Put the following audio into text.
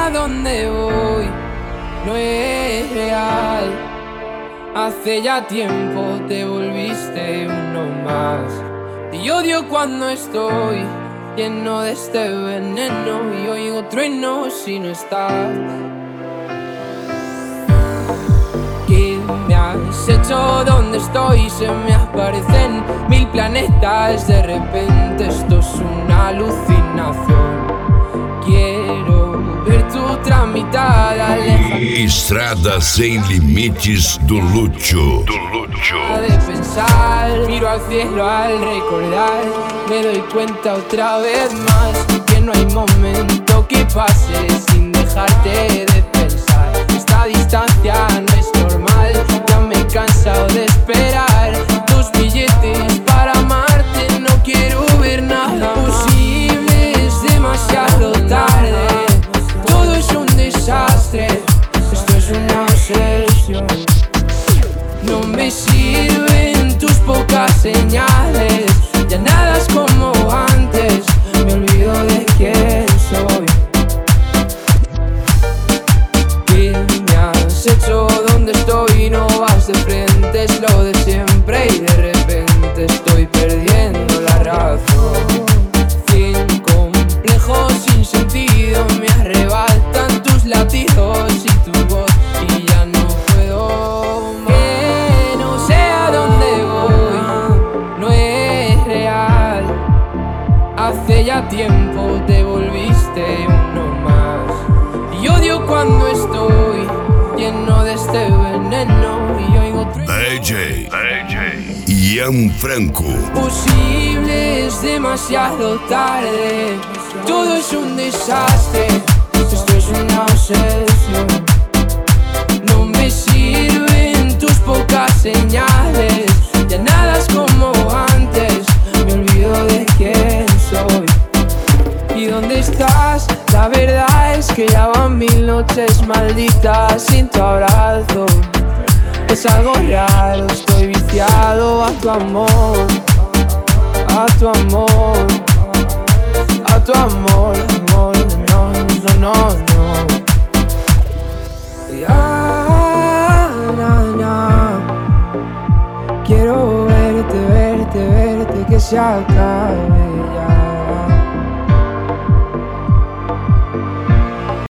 a dónde voy, no es real. Hace ya tiempo te volviste uno más. Te odio cuando estoy lleno de este veneno y oigo truenos si no estás. ¿Qué me has hecho? ¿Dónde estoy? Se me aparecen mil planetas. De repente esto es una alucinación. Quiero ver tu tramitada. Estrada Sem Limites do Lúcio. De pensar, miro al cielo al recordar, me doy cuenta otra vez más que no hay momento que pase sin dejarte de pensar. Esta distancia no es normal, ya me he cansado de esperar tus billetes para amarte. No quiero ver nada posible, es demasiado tarde. Todo es un desastre, esto es una obsesión. No me sirven tus pocas señales, ya nada es como antes, me olvido de quién soy. ¿Qué me has hecho? ¿Dónde estoy? No vas de frente, es lo de siempre y de repente estoy perdiendo la razón. Sin complejos, sin sentido, me arrebatan tus latidos y tu voz y ya no puedo más. Hace ya tiempo te volviste uno más. Y odio cuando estoy lleno de este veneno y oigo DJ Ian Franco. Posible, es demasiado tarde. Todo es un desastre, esto es una obsesión. No me sirven tus pocas señales, ya nada es como antes, me olvido de quién soy. ¿Y dónde estás? La verdad es que ya van 1000 noches malditas sin tu abrazo. Es algo raro, estoy viciado a tu amor, a tu amor, a tu amor, amor, no, no, no, no. Quiero verte, verte, verte, que se acabe.